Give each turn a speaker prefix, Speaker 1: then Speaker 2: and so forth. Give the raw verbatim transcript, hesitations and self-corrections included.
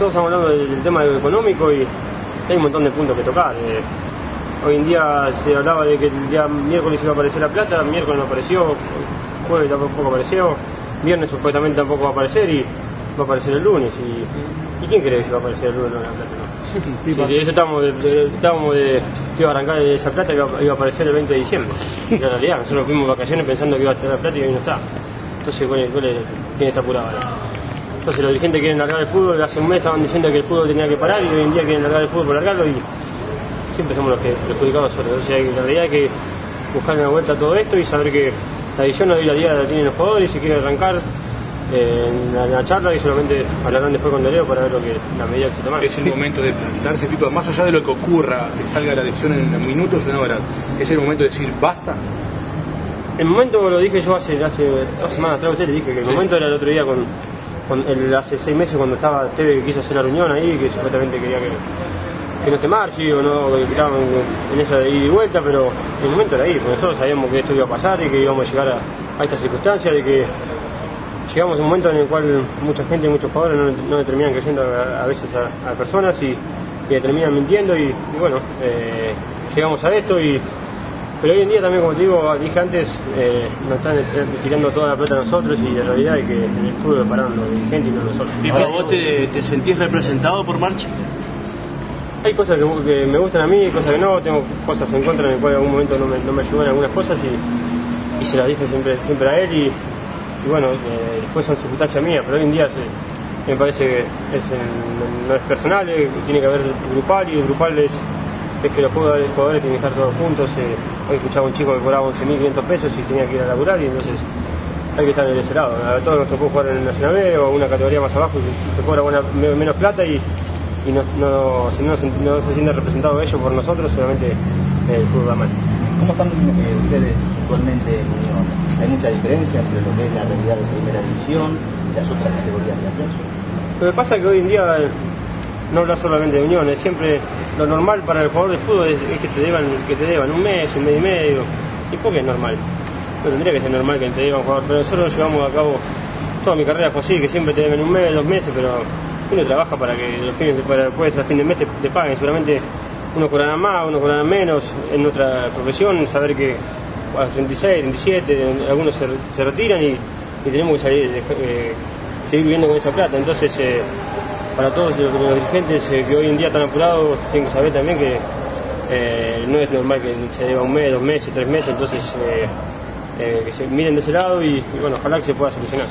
Speaker 1: todos estamos hablando del, del tema económico y hay un montón de puntos que tocar. Eh, hoy en día se hablaba de que el día miércoles iba a aparecer la plata, miércoles no apareció, jueves tampoco apareció, viernes supuestamente tampoco va a aparecer y va a aparecer el lunes. ¿Y, ¿y quién cree que va a aparecer el lunes no, la plata? No. Sí, de eso estábamos de, de, estábamos de que iba a arrancar esa plata y iba, iba a aparecer el veinte de diciembre. Y la realidad, nosotros fuimos de vacaciones pensando que iba a estar la plata y hoy no está. Entonces, ¿cuál es, cuál es, quién está apurado ahora? Entonces los dirigentes quieren largar el fútbol, hace un mes estaban diciendo que el fútbol tenía que parar y hoy en día quieren largar el fútbol por largarlo y siempre somos los que perjudicados nosotros. Entonces hay, la realidad hay que buscar una vuelta a todo esto y saber que la decisión no día a día la tienen los jugadores y si quieren arrancar eh, en, la, en la charla y solamente hablarán después con Leo para ver lo que la medida que se toma.
Speaker 2: Es el momento de plantarse, tipo, más allá de lo que ocurra, que salga la decisión en minutos o en horas, es el momento de decir basta.
Speaker 1: El momento lo dije yo hace, hace dos semanas atrás, usted le dije que el sí. momento era el otro día con Con el, hace seis meses cuando estaba Teve que quiso hacer la reunión ahí, que supuestamente quería que, que no esté Marchi o no, que estaban en esa de ida y vuelta, pero el momento era ahí, porque nosotros sabíamos que esto iba a pasar y que íbamos a llegar a, a esta circunstancia, de que llegamos a un momento en el cual mucha gente y muchos jugadores no, no le terminan creyendo a, a veces a, a personas y, y le terminan mintiendo y, y bueno, eh, llegamos a esto y pero hoy en día también, como te digo, dije antes, eh, nos están tirando toda la plata a nosotros y la realidad es que en el fútbol lo pararon los dirigentes y no nosotros.
Speaker 3: Pipa, ¿vos te, te sentís representado por Marchi?
Speaker 1: Hay cosas que, que me gustan a mí, cosas que no, tengo cosas en contra en las cuales en algún momento no me, no me ayudó en algunas cosas y, y se las dije siempre, siempre a él y, y bueno, eh, después son circunstancias mías, pero hoy en día se, me parece que es, no es personal, eh, tiene que haber grupal y el grupal es... es que los jugadores, los jugadores tienen que estar todos juntos. Eh, hoy escuchaba a un chico que cobraba once mil quinientos pesos y tenía que ir a laburar y entonces hay que estar en ese lado. A todos nos tocó jugar en el Nacional B o una categoría más abajo y se cobra buena, menos plata y, y no, no, no, no, no se siente representado ellos por nosotros, solamente eh, el fútbol da mal.
Speaker 4: ¿Cómo están eh, ustedes actualmente en Unión? ¿Hay mucha diferencia entre lo que es la realidad de primera división y las otras categorías de ascenso?
Speaker 1: Lo que pasa es que hoy en día no habla solamente de Unión, es siempre lo normal para el jugador de fútbol es, es que te deban que te deban un mes, un mes y medio. ¿Y por qué es normal? No tendría que ser normal que te deban un jugador, pero nosotros llevamos a cabo toda mi carrera fue así, que siempre te deben un mes, dos meses, pero uno trabaja para que los fines de, para después a fin de mes te, te paguen. Seguramente uno cobrará más, uno cobrará menos en nuestra profesión, saber que a los treinta y seis, treinta y siete, algunos se, se retiran y, y tenemos que salir, eh, seguir viviendo con esa plata. Entonces eh, para todos los, los dirigentes eh, que hoy en día están apurados, tienen que saber también que eh, no es normal que se deba un mes, dos meses, tres meses, entonces eh, eh, que se miren de ese lado y, y bueno, ojalá que se pueda solucionar.